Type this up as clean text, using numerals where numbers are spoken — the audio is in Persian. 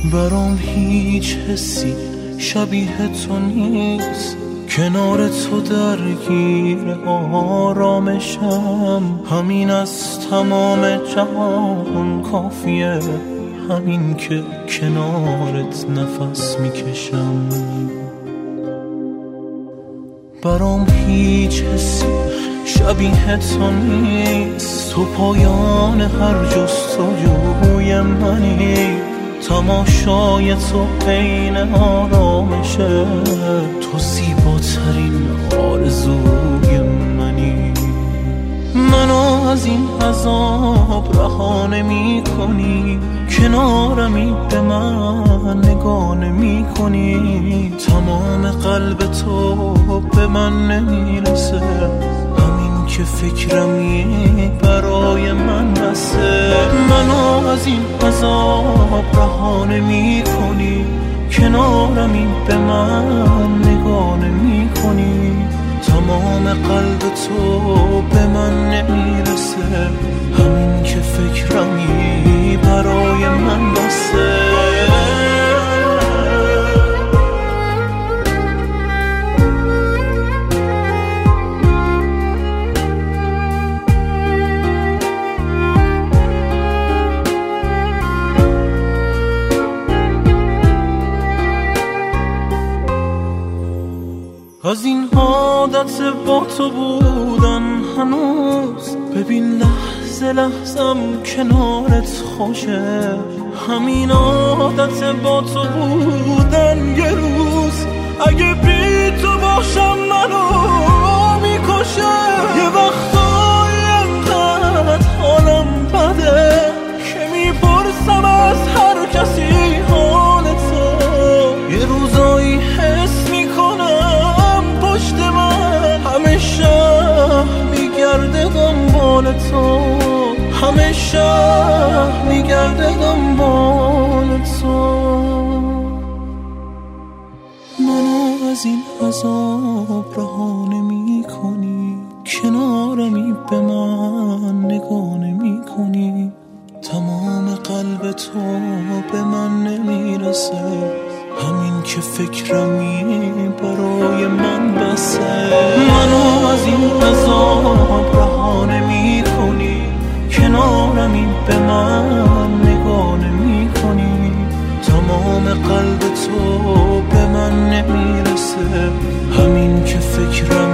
برام هیچ حسی شبیه تو نیست، کنار تو درگیر آرامشم. همین از تمام جهان کافیه، همین که کنارت نفس میکشم. برام هیچ حسی شبیه تو نیست، تو پایان هر جستجوی منی. تماشای تو عین آرامشه، تو زیباترین آرزوی منی. منو از این عذاب رها نمی کنی، کنارمی به من نگاه نمی کنی. تمام قلب تو به من نمیرسه، همین که فکرمی برای من بسه. منو از این عذاب رها نمی کنی، کنارمی به من نگاه نمی کنی. تمام قلب تو به من نمیرسه، همین که فکرمی برای من بسه. از این عادت با تو بودن هنوز، ببین لحظه لحظم کنارت خوشه. همین عادت با تو بودن یه روز اگه بی تو باشم منو میکشه. یه وقتایی انقدر حالم بده که میپرسم از هر کسی حال تو. یه روزایی حس میکنم پشت من همه شهر میگرده دنبال تو، همه شهر میگرده دنبال تو. منو از این عذاب رها نمی کنی، کنارمی به من نگاه نمی کنی. تمام قلب تو به من نمیرسه، همین که فکرمی برای من بسه. منو از این عذاب رها نمی کنی، کنارمی به من نگاه نمی کنی. تمام قلب تو به من نمیرسه، همین که فکرم